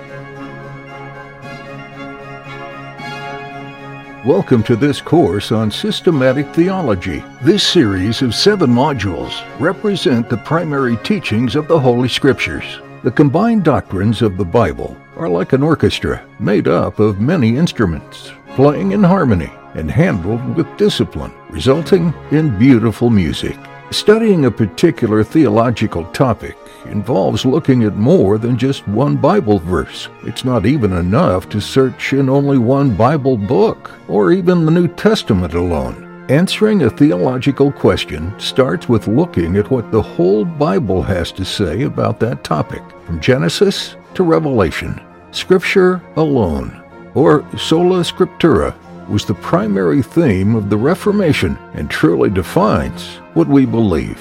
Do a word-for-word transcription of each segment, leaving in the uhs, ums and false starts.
Welcome to this course on systematic theology. This series of seven modules represent the primary teachings of the Holy Scriptures. The combined doctrines of the Bible are like an orchestra made up of many instruments, playing in harmony and handled with discipline, resulting in beautiful music. Studying a particular theological topic involves looking at more than just one Bible verse. It's not even enough to search in only one Bible book, or even the New Testament alone. Answering a theological question starts with looking at what the whole Bible has to say about that topic, from Genesis to Revelation. Scripture alone, or sola scriptura, was the primary theme of the Reformation and truly defines what we believe.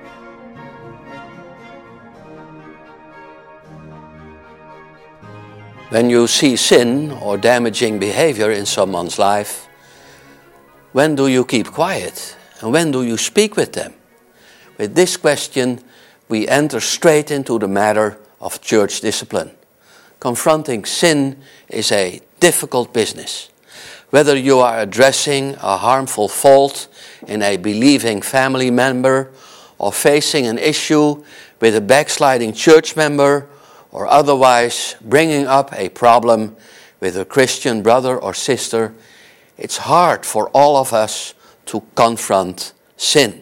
When you see sin or damaging behavior in someone's life, when do you keep quiet and when do you speak with them? With this question, we enter straight into the matter of church discipline. Confronting sin is a difficult business. Whether you are addressing a harmful fault in a believing family member or facing an issue with a backsliding church member or otherwise bringing up a problem with a Christian brother or sister, it's hard for all of us to confront sin.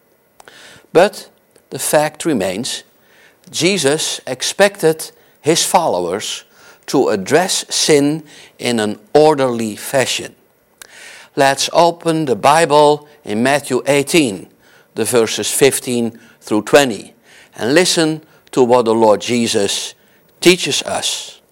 But the fact remains, Jesus expected his followers to address sin in an orderly fashion. Let's open the Bible in Matthew eighteen, the verses fifteen through twenty, and listen to what the Lord Jesus teaches us.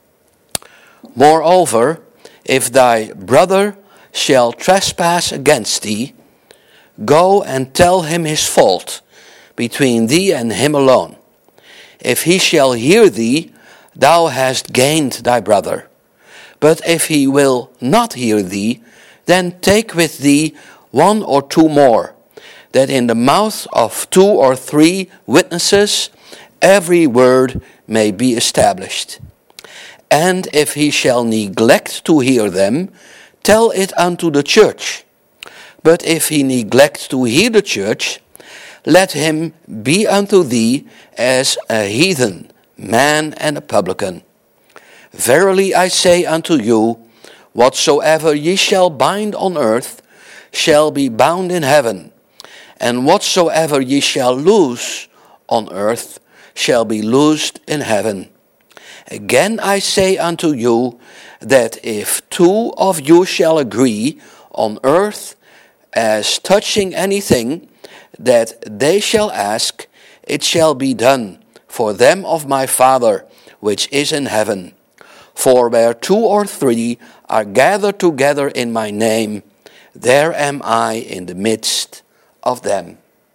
Moreover, if thy brother shall trespass against thee, go and tell him his fault between thee and him alone. If he shall hear thee, thou hast gained thy brother. But if he will not hear thee, then take with thee one or two more, that in the mouth of two or three witnesses every word may be established. And if he shall neglect to hear them, tell it unto the church. But if he neglect to hear the church, let him be unto thee as a heathen, man and a publican. Verily I say unto you, whatsoever ye shall bind on earth shall be bound in heaven, and whatsoever ye shall loose on earth shall be loosed in heaven. Again I say unto you, that if two of you shall agree on earth as touching anything that they shall ask, it shall be done for them of my Father which is in heaven. For where two or three are gathered together in my name, there am I in the midst of them.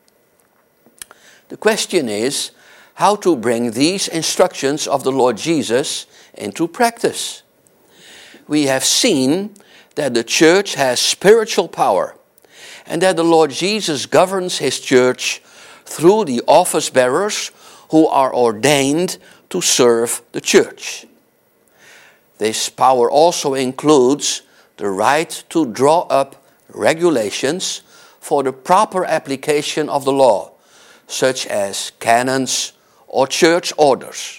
The question is how to bring these instructions of the Lord Jesus into practice. We have seen that the church has spiritual power and that the Lord Jesus governs his church through the office bearers who are ordained to serve the church. This power also includes the right to draw up regulations for the proper application of the law, such as canons or church orders.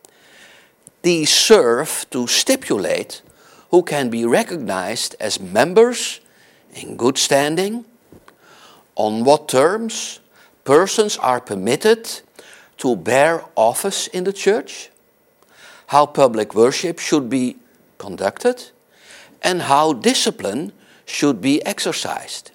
These serve to stipulate who can be recognized as members in good standing, on what terms persons are permitted to bear office in the church, how public worship should be conducted, and how discipline should be exercised.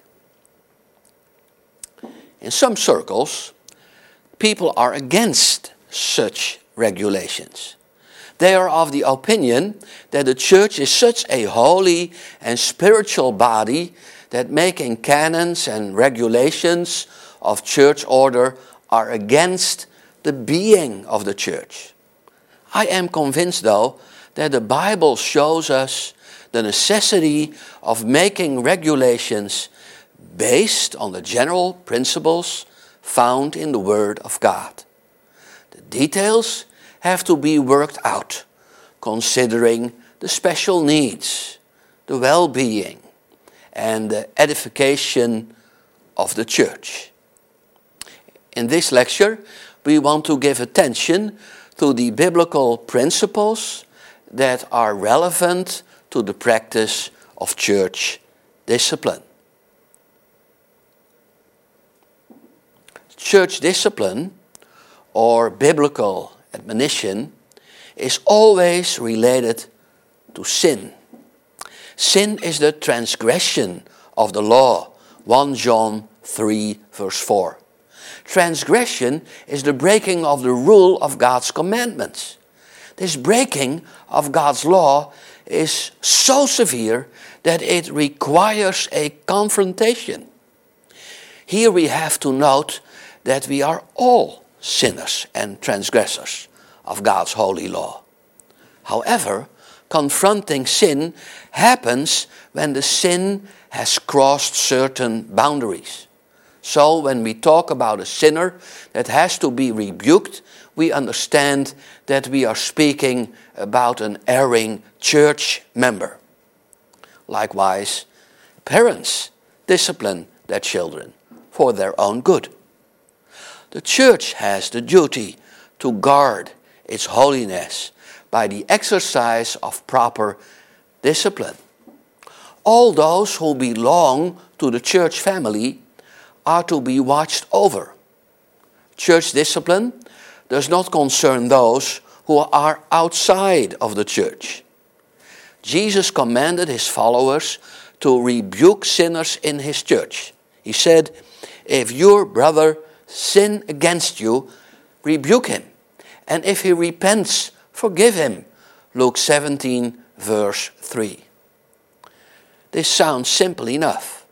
In some circles, people are against such regulations. They are of the opinion that the church is such a holy and spiritual body that making canons and regulations of church order are against the being of the church. I am convinced, though, that the Bible shows us the necessity of making regulations based on the general principles found in the Word of God. The details have to be worked out considering the special needs, the well-being, and the edification of the church. In this lecture, we want to give attention to the biblical principles that are relevant to the practice of church discipline. Church discipline, or biblical admonition, is always related to sin. Sin is the transgression of the law, First John three verse four. Transgression is the breaking of the rule of God's commandments. This breaking of God's law is so severe that it requires a confrontation. Here we have to note that we are all sinners and transgressors of God's holy law. However, confronting sin happens when the sin has crossed certain boundaries. So when we talk about a sinner that has to be rebuked, we understand that we are speaking about an erring church member. Likewise, parents discipline their children for their own good. The church has the duty to guard its holiness by the exercise of proper discipline. All those who belong to the church family are to be watched over. Church discipline does not concern those who are outside of the church. Jesus commanded his followers to rebuke sinners in his church. He said, "If your brother sin against you, rebuke him. And if he repents, forgive him." Luke seventeen, verse three. This sounds simple enough.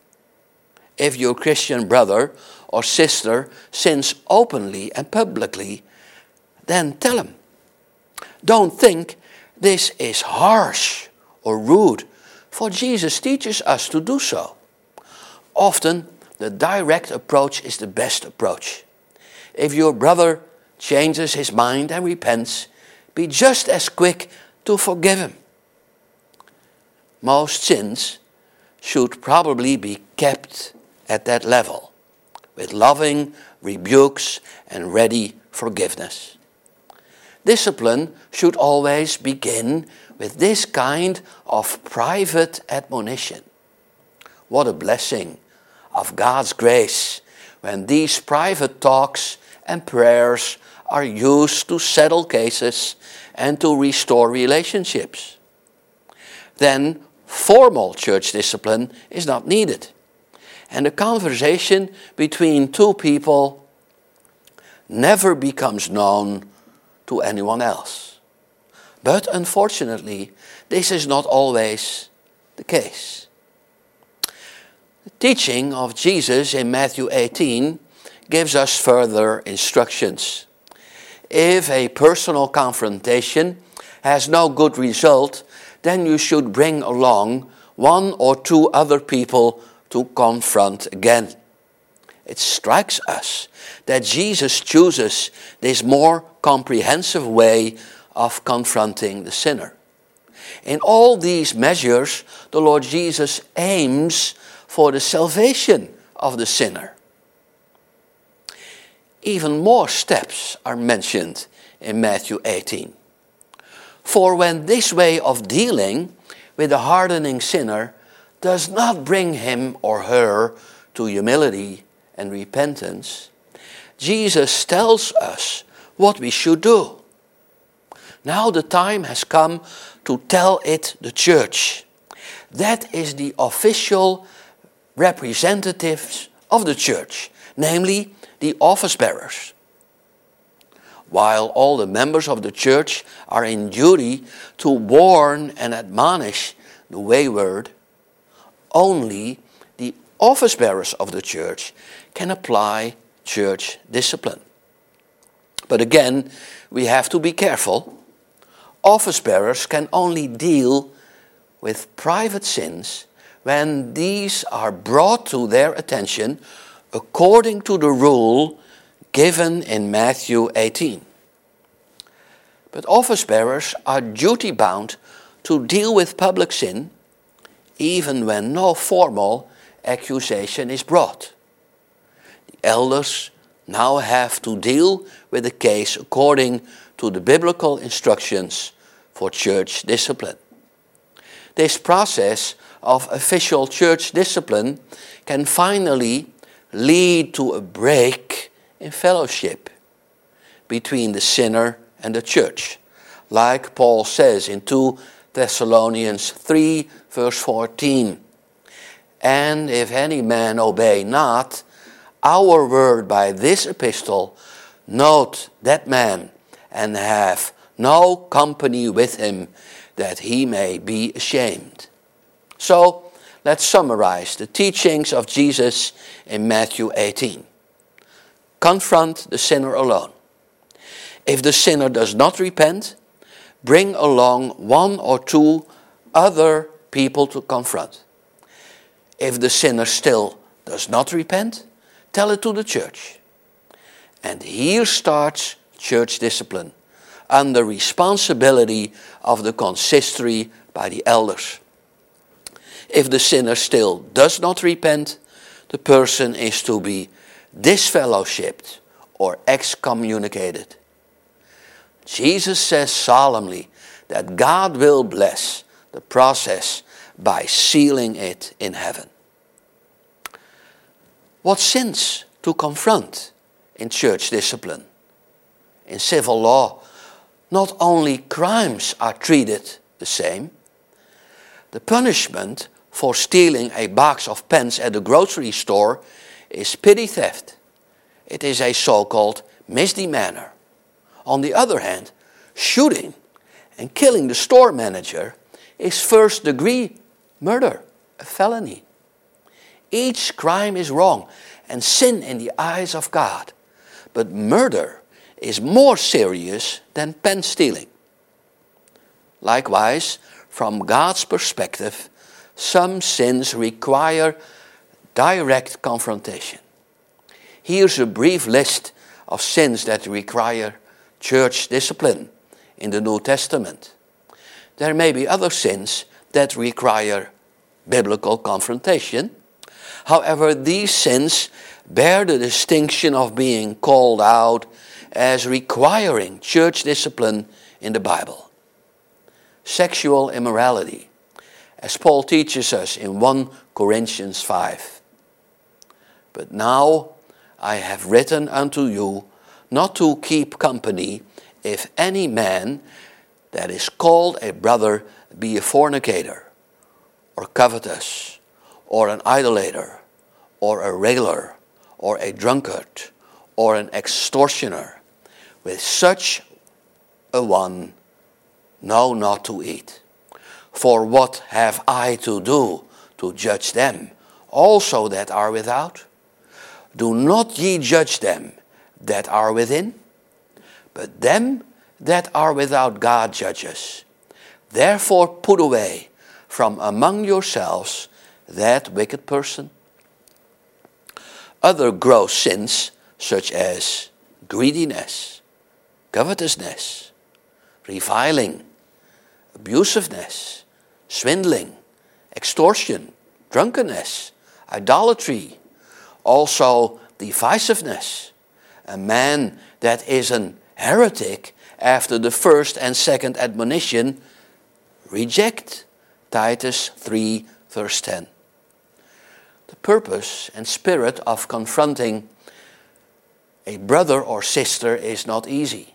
If your Christian brother or sister sins openly and publicly, then tell him. Don't think this is harsh or rude, for Jesus teaches us to do so. Often, the direct approach is the best approach. If your brother changes his mind and repents, be just as quick to forgive him. Most sins should probably be kept at that level, with loving rebukes and ready forgiveness. Discipline should always begin with this kind of private admonition. What a blessing of God's grace when these private talks and prayers are used to settle cases and to restore relationships. Then formal church discipline is not needed, and the conversation between two people never becomes known to anyone else. But unfortunately, this is not always the case. The teaching of Jesus in Matthew eighteen gives us further instructions. If a personal confrontation has no good result, then you should bring along one or two other people to confront again. It strikes us that Jesus chooses this more comprehensive way of confronting the sinner. In all these measures, the Lord Jesus aims for the salvation of the sinner. Even more steps are mentioned in Matthew eighteen. For when this way of dealing with the hardening sinner does not bring him or her to humility and repentance, Jesus tells us what we should do. Now the time has come to tell it the church. That is the official representatives of the church, namely the office bearers. While all the members of the church are in duty to warn and admonish the wayward, only the office bearers of the church can apply church discipline. But again, we have to be careful. Office bearers can only deal with private sins when these are brought to their attention according to the rule given in Matthew eighteen. But office bearers are duty bound to deal with public sin even when no formal accusation is brought. The elders now have to deal with the case according to the biblical instructions for church discipline. This process of official church discipline can finally lead to a break in fellowship between the sinner and the church, like Paul says in two Thessalonians three, verse fourteen. And if any man obey not our word by this epistle, note that man, and have no company with him, that he may be ashamed. So, let's summarize the teachings of Jesus in Matthew eighteen. Confront the sinner alone. If the sinner does not repent, bring along one or two other people to confront. If the sinner still does not repent, tell it to the church. And here starts church discipline, under responsibility of the consistory by the elders. If the sinner still does not repent, the person is to be disfellowshipped or excommunicated. Jesus says solemnly that God will bless the process by sealing it in heaven. What sins to confront in church discipline? In civil law, not only crimes are treated the same. The punishment for stealing a box of pens at the grocery store is petty theft. It is a so-called misdemeanor. On the other hand, shooting and killing the store manager is first-degree murder, a felony. Each crime is wrong and sin in the eyes of God, but murder is more serious than pen stealing. Likewise, from God's perspective, some sins require direct confrontation. Here's a brief list of sins that require church discipline in the New Testament. There may be other sins that require biblical confrontation. However, these sins bear the distinction of being called out as requiring church discipline in the Bible. Sexual immorality, as Paul teaches us in First Corinthians five. But now I have written unto you not to keep company if any man that is called a brother be a fornicator, or covetous, or an idolater, or a railer, or a drunkard, or an extortioner. With such a one, know not to eat. For what have I to do to judge them also that are without? Do not ye judge them that are within, but them that are without God judges. Therefore put away from among yourselves that wicked person. Other gross sins, such as greediness, covetousness, reviling, abusiveness, swindling, extortion, drunkenness, idolatry, also divisiveness. A man that is an heretic after the first and second admonition, reject. Titus three, verse ten. The purpose and spirit of confronting a brother or sister is not easy.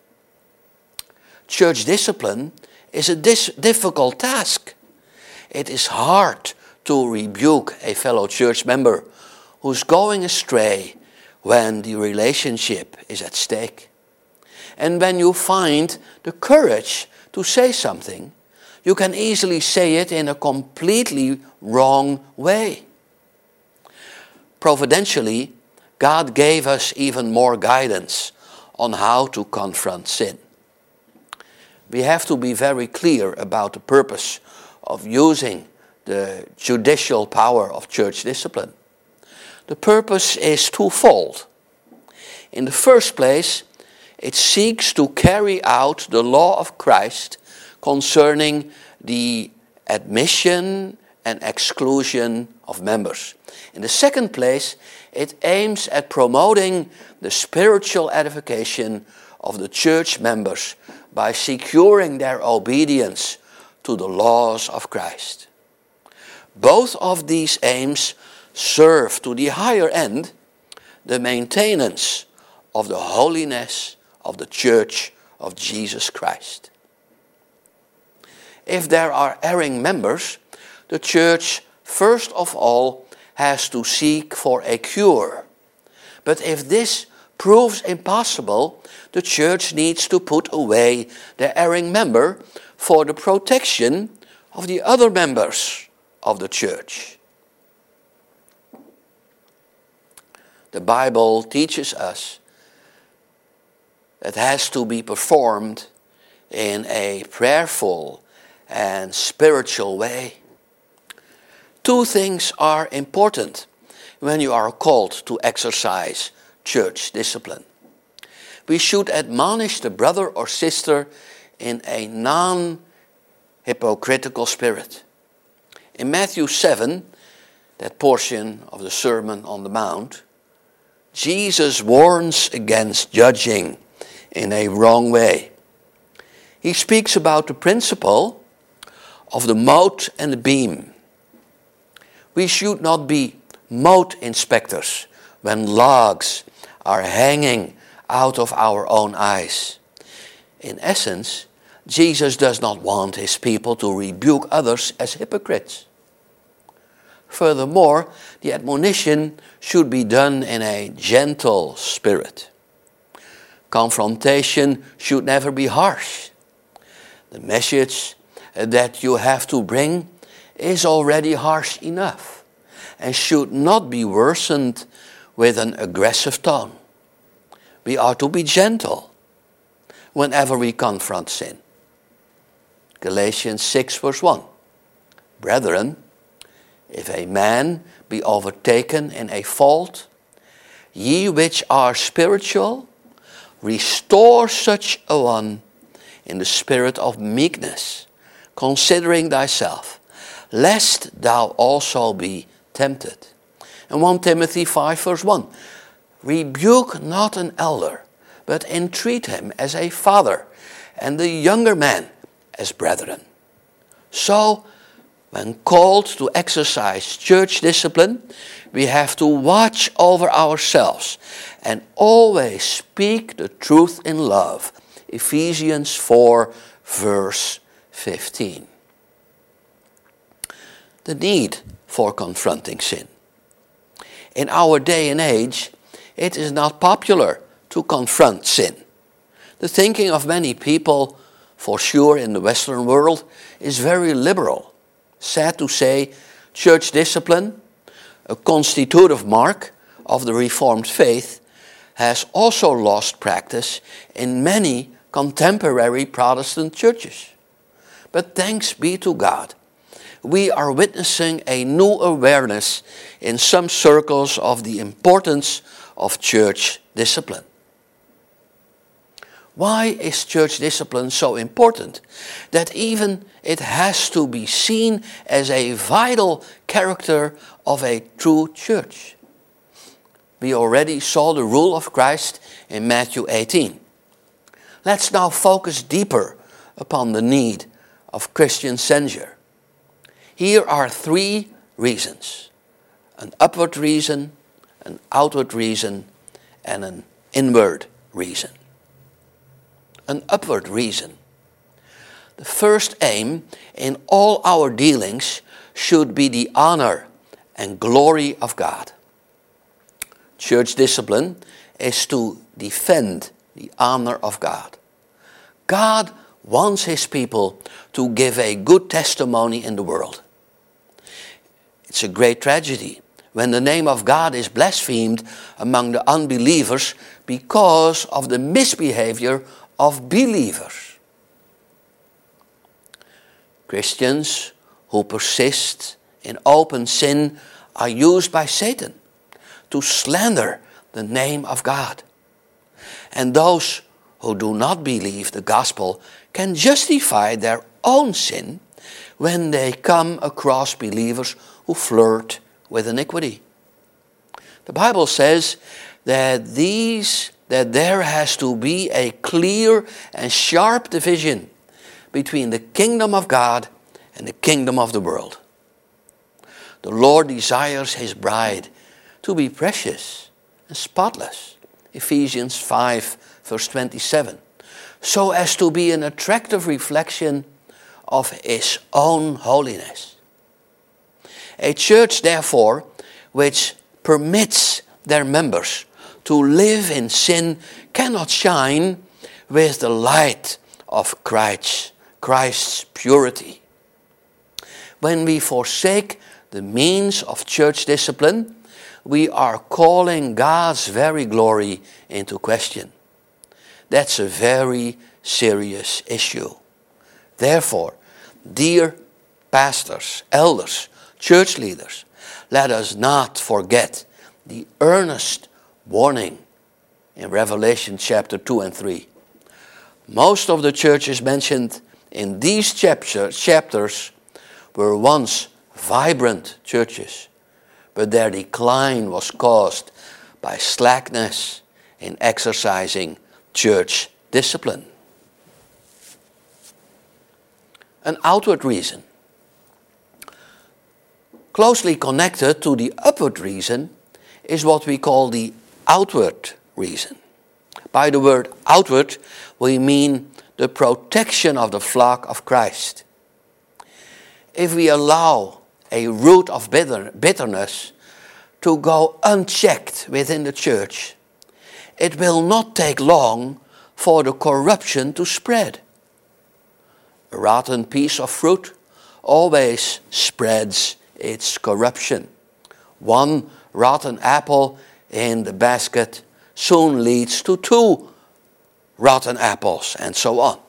Church discipline is a dis- difficult task. It is hard to rebuke a fellow church member who's going astray when the relationship is at stake. And when you find the courage to say something, you can easily say it in a completely wrong way. Providentially, God gave us even more guidance on how to confront sin. We have to be very clear about the purpose of using the judicial power of church discipline. The purpose is twofold. In the first place, it seeks to carry out the law of Christ concerning the admission and exclusion of members. In the second place, it aims at promoting the spiritual edification of the church members by securing their obedience to the laws of Christ. Both of these aims serve to the higher end, the maintenance of the holiness of the church of Jesus Christ. If there are erring members, the church first of all has to seek for a cure. But if this proves impossible, the church needs to put away the erring member for the protection of the other members of the church. The Bible teaches us that has to be performed in a prayerful and spiritual way. Two things are important when you are called to exercise church discipline. We should admonish the brother or sister in a non-hypocritical spirit. In Matthew seven, that portion of the Sermon on the Mount, Jesus warns against judging in a wrong way. He speaks about the principle of the mote and the beam. We should not be mote inspectors when logs are hanging out of our own eyes. In essence, Jesus does not want his people to rebuke others as hypocrites. Furthermore, the admonition should be done in a gentle spirit. Confrontation should never be harsh. The message that you have to bring is already harsh enough and should not be worsened with an aggressive tone. We are to be gentle whenever we confront sin. Galatians six verse one. Brethren, if a man be overtaken in a fault, ye which are spiritual, restore such a one in the spirit of meekness, considering thyself, lest thou also be tempted. And First Timothy five verse one. Rebuke not an elder, but entreat him as a father, and the younger man as brethren. So, when called to exercise church discipline, we have to watch over ourselves and always speak the truth in love. Ephesians four verse fifteen. The need for confronting sin. In our day and age, it is not popular to confront sin. The thinking of many people, for sure in the Western world, is very liberal. Sad to say, church discipline, a constitutive mark of the Reformed faith, has also lost practice in many contemporary Protestant churches. But thanks be to God, we are witnessing a new awareness in some circles of the importance of church discipline. Why is church discipline so important that even it has to be seen as a vital character of a true church? We already saw the rule of Christ in Matthew eighteen. Let's now focus deeper upon the need of Christian censure. Here are three reasons: an upward reason, an outward reason, and an inward reason. An upward reason. The first aim in all our dealings should be the honor and glory of God. Church discipline is to defend the honor of God. God wants his people to give a good testimony in the world. It's a great tragedy when the name of God is blasphemed among the unbelievers because of the misbehavior of believers. Christians who persist in open sin are used by Satan to slander the name of God. And those who do not believe the gospel can justify their own sin when they come across believers who flirt with iniquity. The Bible says that these that there has to be a clear and sharp division between the kingdom of God and the kingdom of the world. The Lord desires his bride to be precious and spotless, Ephesians five, verse twenty-seven, so as to be an attractive reflection of his own holiness. A church, therefore, which permits their members to live in sin cannot shine with the light of Christ, Christ's purity. When we forsake the means of church discipline, we are calling God's very glory into question. That's a very serious issue. Therefore, dear pastors, elders, church leaders, let us not forget the earnest warning in Revelation chapter two and three. Most of the churches mentioned in these chapter, chapters were once vibrant churches, but their decline was caused by slackness in exercising church discipline. An outward reason. Closely connected to the upward reason is what we call the outward reason. By the word outward, we mean the protection of the flock of Christ. If we allow a root of bitter, bitterness to go unchecked within the church, it will not take long for the corruption to spread. A rotten piece of fruit always spreads its corruption. One rotten apple in the basket soon leads to two rotten apples, and so on.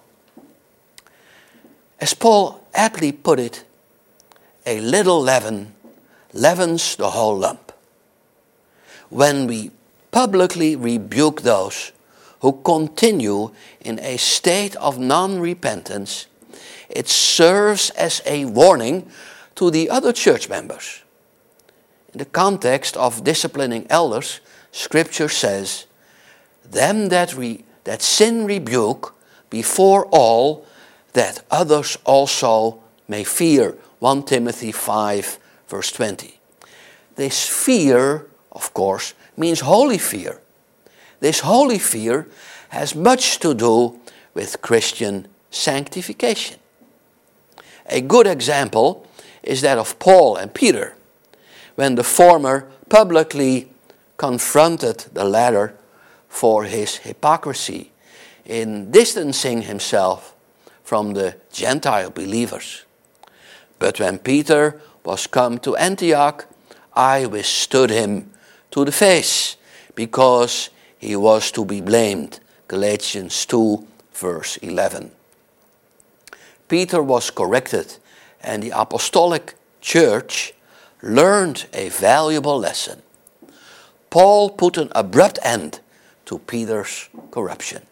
As Paul aptly put it, a little leaven leavens the whole lump. When we publicly rebuke those who continue in a state of non-repentance, it serves as a warning to the other church members. In the context of disciplining elders, Scripture says, them that, re, that sin rebuke before all, that others also may fear. First Timothy five, verse twenty. This fear, of course, means holy fear. This holy fear has much to do with Christian sanctification. A good example is that of Paul and Peter, when the former publicly confronted the latter for his hypocrisy in distancing himself from the Gentile believers. But when Peter was come to Antioch, I withstood him to the face, because he was to be blamed. Galatians two, verse eleven. Peter was corrected, and the apostolic church learned a valuable lesson. Paul put an abrupt end to Peter's corruption.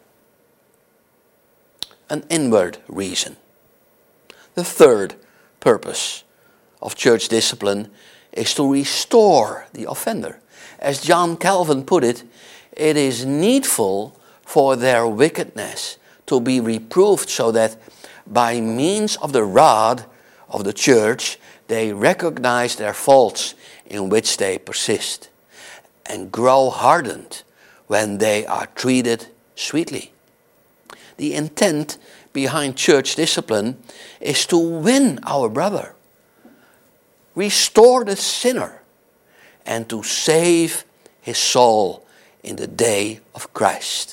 An inward reason. The third purpose of church discipline is to restore the offender. As John Calvin put it, it is needful for their wickedness to be reproved, so that by means of the rod of the church they recognize their faults in which they persist, and grow hardened when they are treated sweetly. The intent behind church discipline is to win our brother, restore the sinner, and to save his soul in the day of Christ.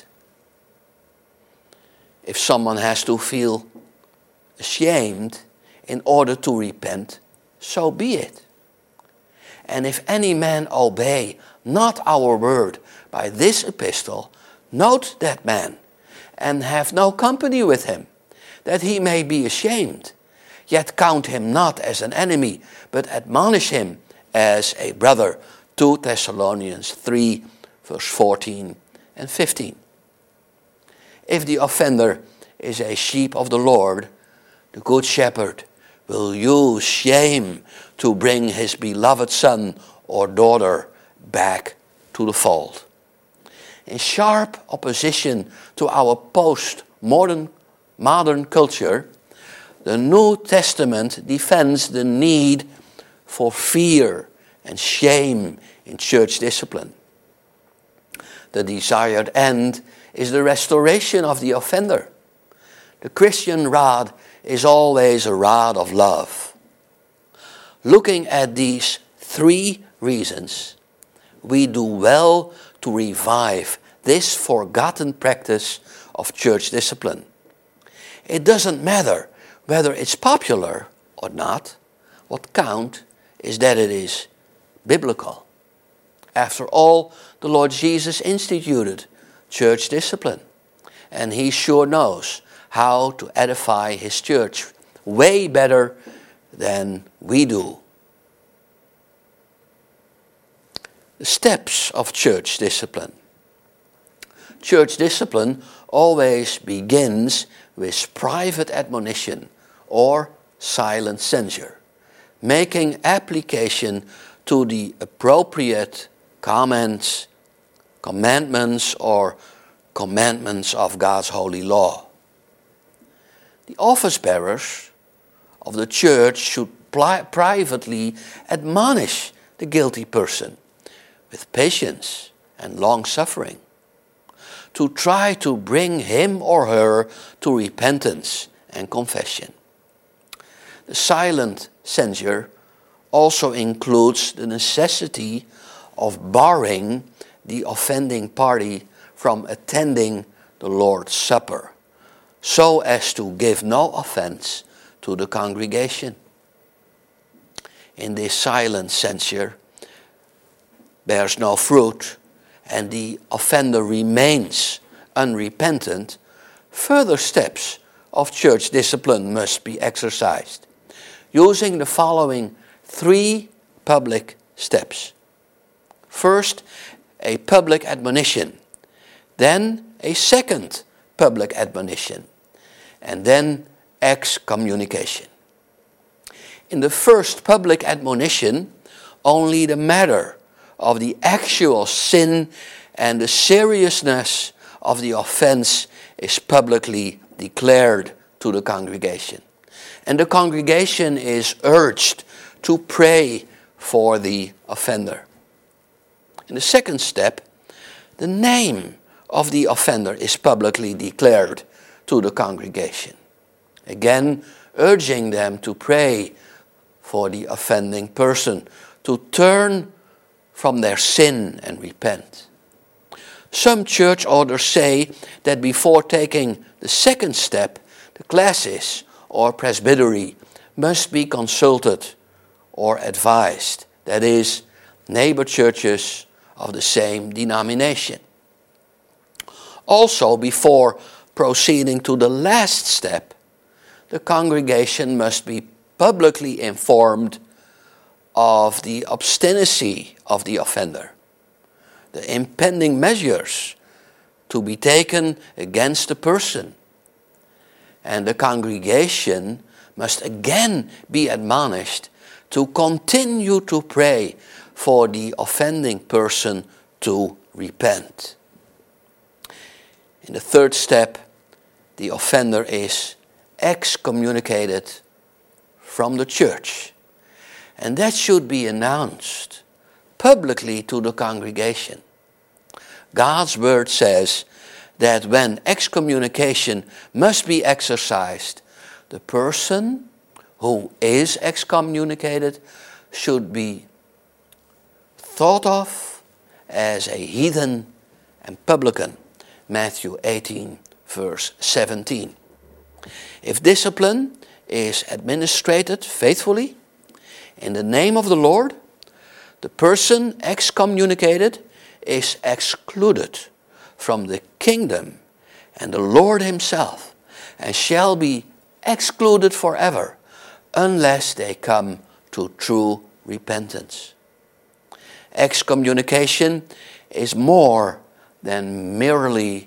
If someone has to feel ashamed in order to repent, so be it. And if any man obey not our word by this epistle, note that man, and have no company with him, that he may be ashamed. Yet count him not as an enemy, but admonish him as a brother. Second Thessalonians three, verse fourteen and fifteen. If the offender is a sheep of the Lord, the good shepherd will use shame to bring his beloved son or daughter back to the fold. In sharp opposition to our post-modern modern culture, the New Testament defends the need for fear and shame in church discipline. The desired end is the restoration of the offender. The Christian rod is always a rod of love. Looking at these three reasons, we do well to revive this forgotten practice of church discipline. It doesn't matter whether it's popular or not. What counts is that it is biblical. After all, the Lord Jesus instituted church discipline, and he sure knows how to edify his church way better than we do. The steps of church discipline. Church discipline always begins with private admonition or silent censure, making application to the appropriate comments, commandments, or commandments of God's holy law. The office bearers of the church should pli- privately admonish the guilty person with patience and long-suffering, to try to bring him or her to repentance and confession. The silent censure also includes the necessity of barring the offending party from attending the Lord's Supper, so as to give no offense to the congregation. In this silent censure bears no fruit, and the offender remains unrepentant, further steps of church discipline must be exercised, using the following three public steps. First, a public admonition, then a second public admonition, and then excommunication. In the first public admonition, only the matter of the actual sin and the seriousness of the offense is publicly declared to the congregation. And the congregation is urged to pray for the offender. In the second step, the name of the offender is publicly declared to the congregation, again urging them to pray for the offending person, to turn from their sin and repent. Some church orders say that before taking the second step, the classis or presbytery must be consulted or advised, that is, neighbor churches of the same denomination. Also, before proceeding to the last step, the congregation must be publicly informed of the obstinacy of the offender, the impending measures to be taken against the person, and the congregation must again be admonished to continue to pray for the offending person to repent. In the third step, the offender is excommunicated from the church, and that should be announced publicly to the congregation. God's word says that when excommunication must be exercised, the person who is excommunicated should be thought of as a heathen and publican. Matthew eighteen, verse seventeen. If discipline is administered faithfully in the name of the Lord, the person excommunicated is excluded from the kingdom and the Lord himself, and shall be excluded forever unless they come to true repentance. Excommunication is more than merely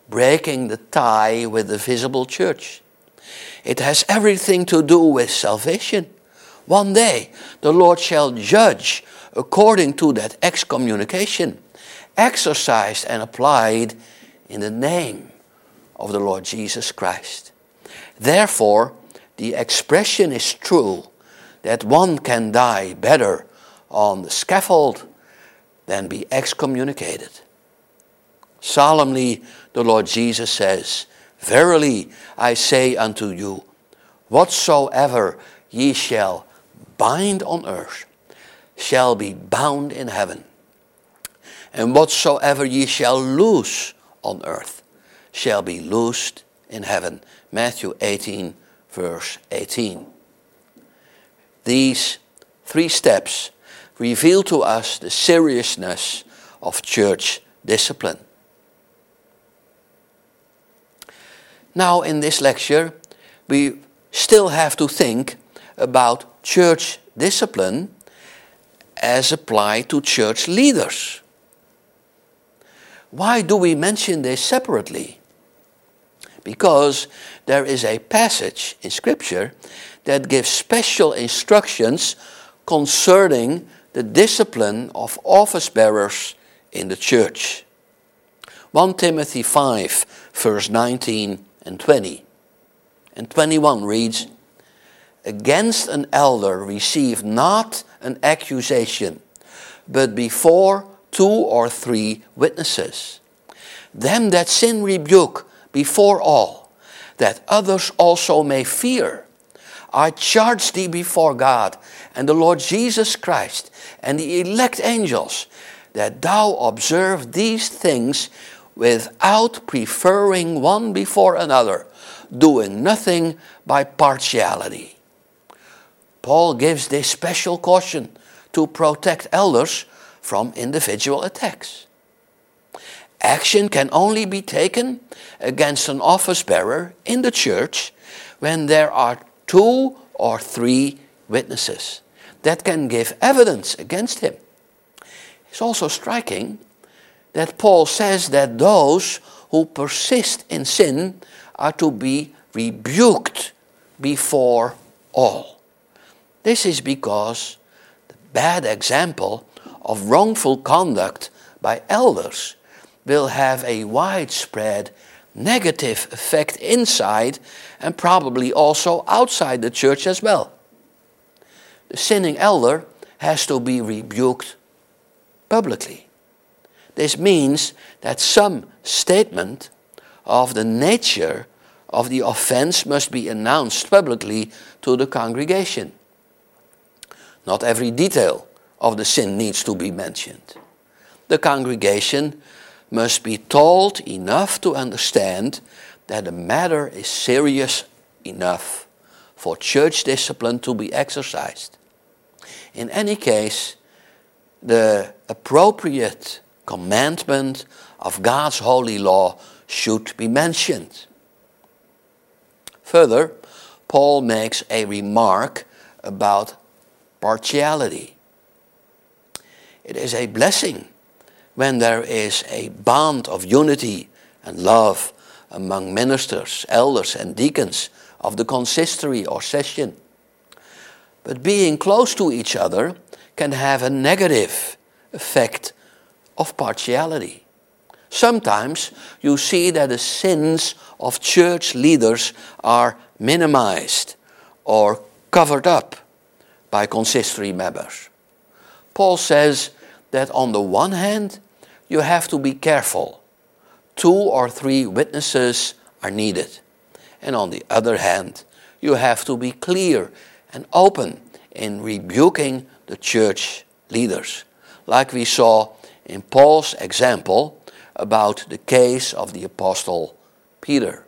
breaking the tie with the visible church. It has everything to do with salvation. One day the Lord shall judge according to that excommunication, exercised and applied in the name of the Lord Jesus Christ. Therefore, the expression is true that one can die better on the scaffold than be excommunicated. Solemnly, the Lord Jesus says, "Verily I say unto you, whatsoever ye shall bind on earth shall be bound in heaven, and whatsoever ye shall loose on earth shall be loosed in heaven." Matthew eighteen, verse eighteen. These three steps reveal to us the seriousness of church discipline. Now, in this lecture, we still have to think about church discipline as applied to church leaders. Why do we mention this separately? Because there is a passage in Scripture that gives special instructions concerning the discipline of office bearers in the church. First Timothy five, verse nineteen and twenty. And twenty-one reads, "Against an elder receive not an accusation, but before two or three witnesses. Them that sin rebuke before all, that others also may fear. I charge thee before God and the Lord Jesus Christ and the elect angels, that thou observe these things without preferring one before another, doing nothing by partiality." Paul gives this special caution to protect elders from individual attacks. Action can only be taken against an office bearer in the church when there are two or three witnesses that can give evidence against him. It's also striking that Paul says that those who persist in sin are to be rebuked before all. This is because the bad example of wrongful conduct by elders will have a widespread negative effect inside and probably also outside the church as well. The sinning elder has to be rebuked publicly. This means that some statement of the nature of the offense must be announced publicly to the congregation. Not every detail of the sin needs to be mentioned. The congregation must be told enough to understand that the matter is serious enough for church discipline to be exercised. In any case, the appropriate commandment of God's holy law should be mentioned. Further, Paul makes a remark about partiality. It is a blessing when there is a bond of unity and love among ministers, elders, and deacons of the consistory or session. But being close to each other can have a negative effect of partiality. Sometimes you see that the sins of church leaders are minimized or covered up by consistory members. Paul says that on the one hand, you have to be careful. Two or three witnesses are needed. And on the other hand, you have to be clear and open in rebuking the church leaders, like we saw in Paul's example about the case of the apostle Peter.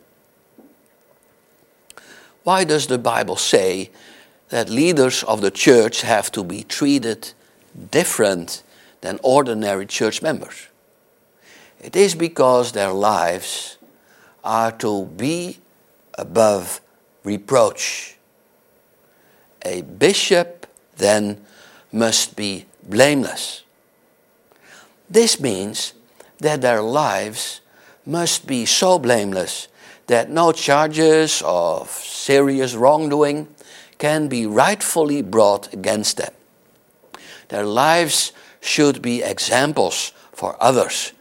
Why does the Bible say that leaders of the church have to be treated different than ordinary church members? It is because their lives are to be above reproach. A bishop then must be blameless. This means that their lives must be so blameless that no charges of serious wrongdoing can be rightfully brought against them. Their lives should be examples for others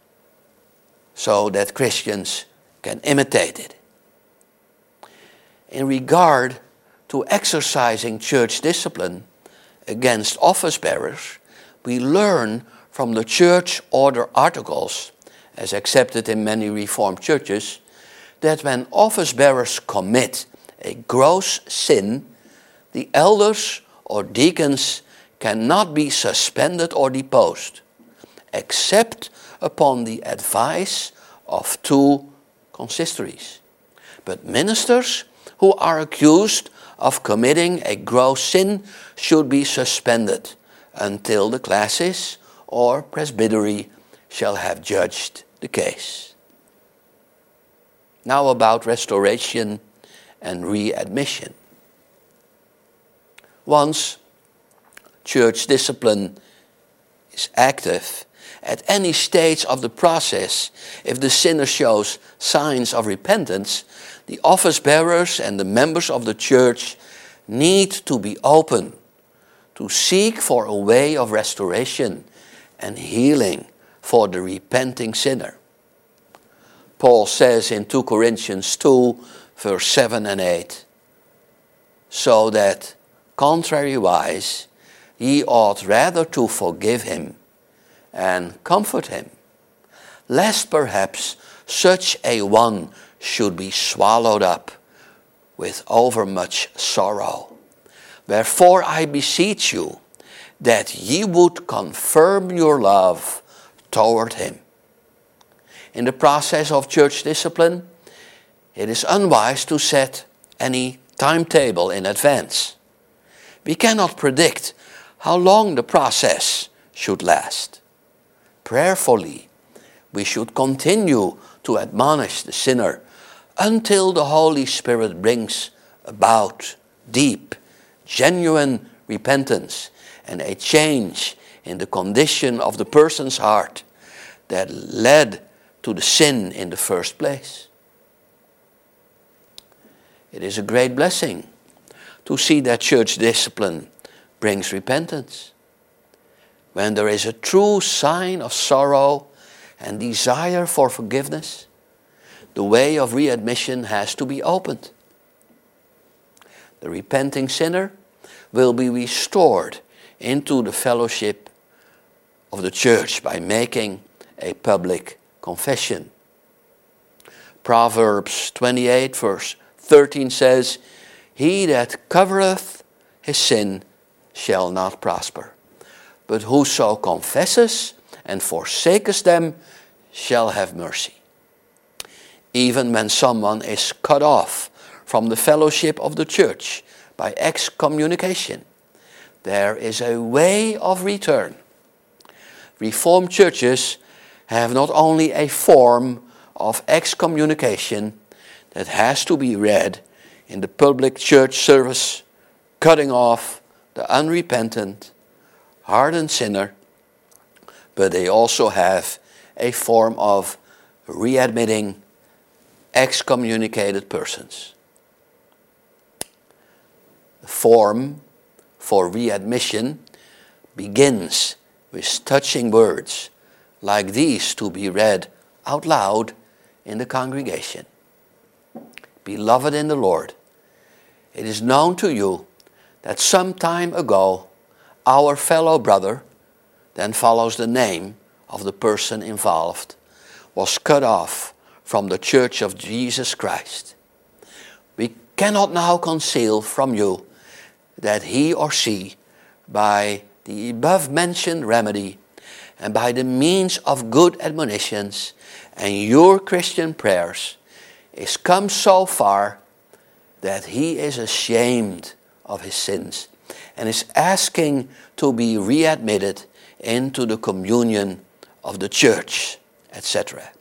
so that Christians can imitate it. In regard to exercising church discipline against office bearers, we learn from the church order articles, as accepted in many Reformed churches, that when office bearers commit a gross sin, the elders or deacons cannot be suspended or deposed, except upon the advice of two consistories. But ministers who are accused of committing a gross sin should be suspended until the classis or presbytery shall have judged the case. Now about restoration and readmission. Once church discipline is active, at any stage of the process, if the sinner shows signs of repentance, the office bearers and the members of the church need to be open to seek for a way of restoration and healing for the repenting sinner. Paul says in two Corinthians two, verse seven and eight, so that, contrariwise, ye ought rather to forgive him and comfort him, lest perhaps such a one should be swallowed up with overmuch sorrow. Wherefore I beseech you that ye would confirm your love toward him. In the process of church discipline, it is unwise to set any timetable in advance. We cannot predict how long the process should last. Prayerfully, we should continue to admonish the sinner until the Holy Spirit brings about deep, genuine repentance and a change in the condition of the person's heart that led to the sin in the first place. It is a great blessing to see that church discipline brings repentance. When there is a true sign of sorrow and desire for forgiveness, the way of readmission has to be opened. The repenting sinner will be restored into the fellowship of the church by making a public confession. Proverbs twenty-eight, verse thirteen says, he that covereth his sin shall not prosper, but whoso confesses and forsaketh them shall have mercy. Even when someone is cut off from the fellowship of the church by excommunication, there is a way of return. Reformed churches have not only a form of excommunication that has to be read in the public church service, cutting off the unrepentant, hardened sinner, but they also have a form of readmitting excommunicated persons. The form for readmission begins with touching words like these to be read out loud in the congregation. Beloved in the Lord, it is known to you that some time ago our fellow brother, then follows the name of the person involved, was cut off from the Church of Jesus Christ. We cannot now conceal from you that he or she, by the above-mentioned remedy and by the means of good admonitions and your Christian prayers, is come so far that he is ashamed of his sins and is asking to be readmitted into the communion of the church, et cetera.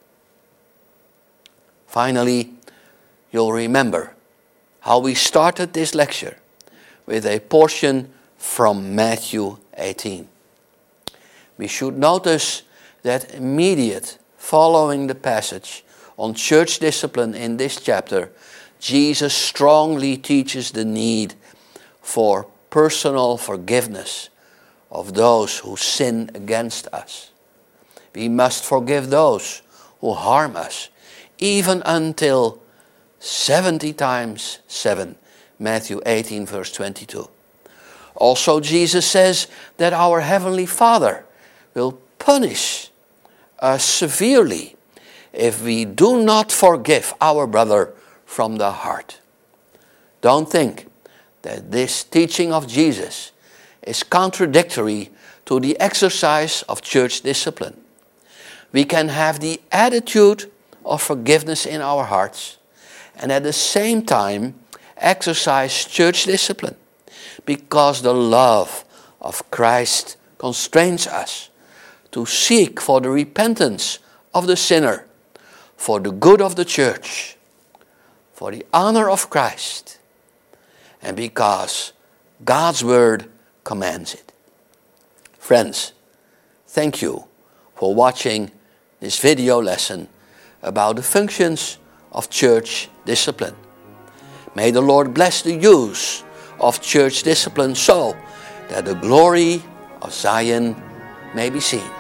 Finally, you'll remember how we started this lecture with a portion from Matthew eighteen. We should notice that immediate Following the passage on church discipline in this chapter, Jesus strongly teaches the need for personal forgiveness of those who sin against us. We must forgive those who harm us, even until seventy times seven, Matthew eighteen, verse twenty-two. Also, Jesus says that our Heavenly Father will punish us severely if we do not forgive our brother from the heart. Don't think that this teaching of Jesus is contradictory to the exercise of church discipline. We can have the attitude of forgiveness in our hearts and at the same time exercise church discipline, because the love of Christ constrains us to seek for the repentance of the sinner, for the good of the church, for the honor of Christ, and because God's word commands it. Friends, thank you for watching this video lesson about the functions of church discipline. May the Lord bless the use of church discipline so that the glory of Zion may be seen.